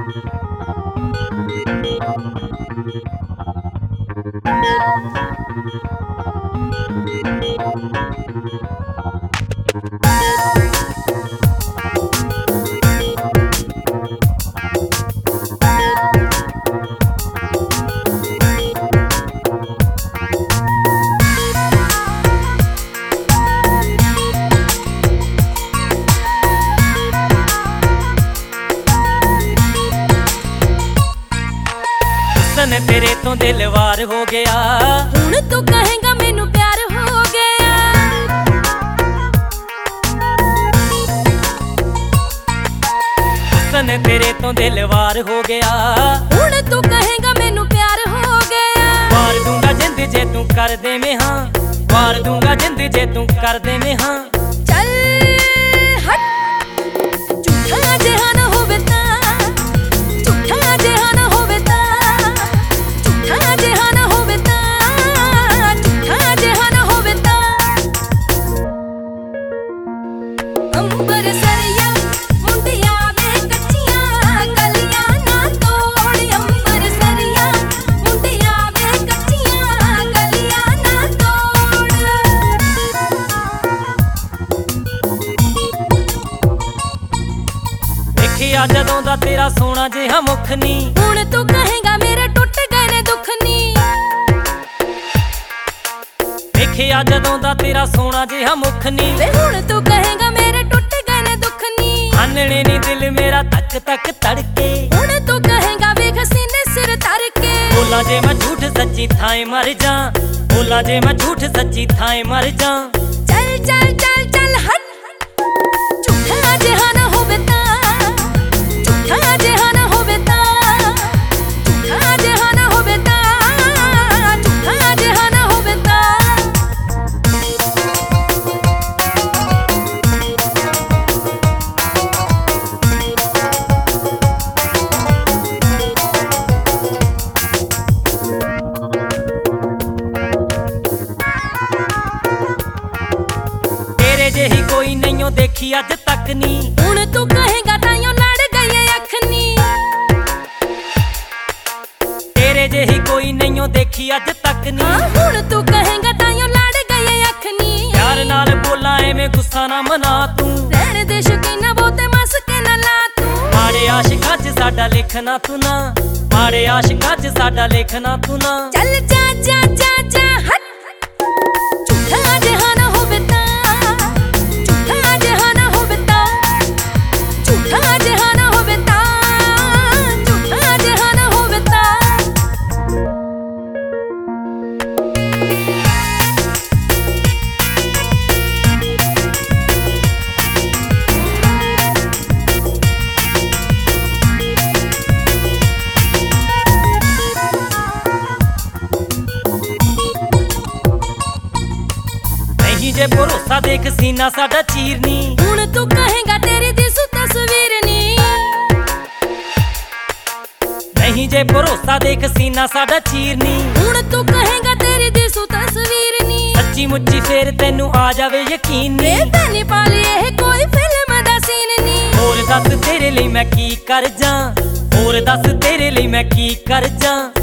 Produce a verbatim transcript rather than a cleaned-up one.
हुस्न तेरे तो दिल वार हो गया, हुण तू कहेगा मैनू प्यार हो गया। हुस्न तेरे तो दिल वार हो गया, हुण तू कहेगा मैनू प्यार हो गया। वार दूंगा जिंद जे तू कर दे में हाँ, वार दूंगा जिंद जे तू कर दे में हाँ। चल हट झूठा जिहा ना होवे तां, झूठा जिहा ना होवे तां, झूठा जिहा ना होवे तां, झूठा जिहा ना होवे तां। अंबर सरिया मुंडिया वे कच्चियां गलियां ना तोड़, अंबर सरिया मुंडिया वे कच्चियां गलियां ना तोड़। देखिया जदों दा तेरा सोना जिहा मुख नी, हुण तू कहेगा मेरे टुट गए ने दुख नी। देखिया जदों दा तेरा सोना जिहा मुख नी, वे हुण तू कहेगा मेरे टुट गए ने दुख नी। आनने नी दिल मेरा तक तक तड़के, हुण तू कहेगा वेख सीने सिर तर के। बोला जे मैं झूठ सच्ची थाए मर जा, बोला जे मैं झूठ सच्ची थाए मर जा। चल चल चल चल हट झूठा जिहा ना होवे तां, झूठा जिहा ना होवे तां, झूठा जिहा ना होवे तां, झूठा जिहा ना होवे तां। तेरे जेही कोई नहीं देखी अज तक नी, हुण तू कहेगा ताइयों लड़ गई अख नी। तेरे जेही कोई नहीं देखी अज तक नी, हाँ हुण तू कहेगा ताइयों लड़ गई अख नी। प्यार नाल बोला एवें गुस्सा ना मना तू, रहने दे शकीना बहुते मस के ना ला तू। माड़े आशिकां च साडा लिखना तू ना, माड़े आशिकां च साडा लिखना तू ना। चल जा जा जा जा हट झूठा जिहा ना होवे तां, झूठा जिहा ना होवे तां, झूठा जिहा ना होवे तां, झूठा जिहा ना होवे तां। नहीं जे भरोसा देख सीना साडा चीरनी, हुण तू कहेगा तेरी दिसू तस्वीर नी। नहीं जे भरोसा देख सीना साडा चीरनी, हुण तू कहेगा तेरी दिसू तस्वीर नी। सच्ची मुच्ची फेर तेनू आ जावे यकीन नी। वे तैनी पाली ਇਹ कोई फिल्म दा सीन नी। होर दस तेरे लिए मैं की कर जा, होर दस तेरे लिए मैं की कर जा।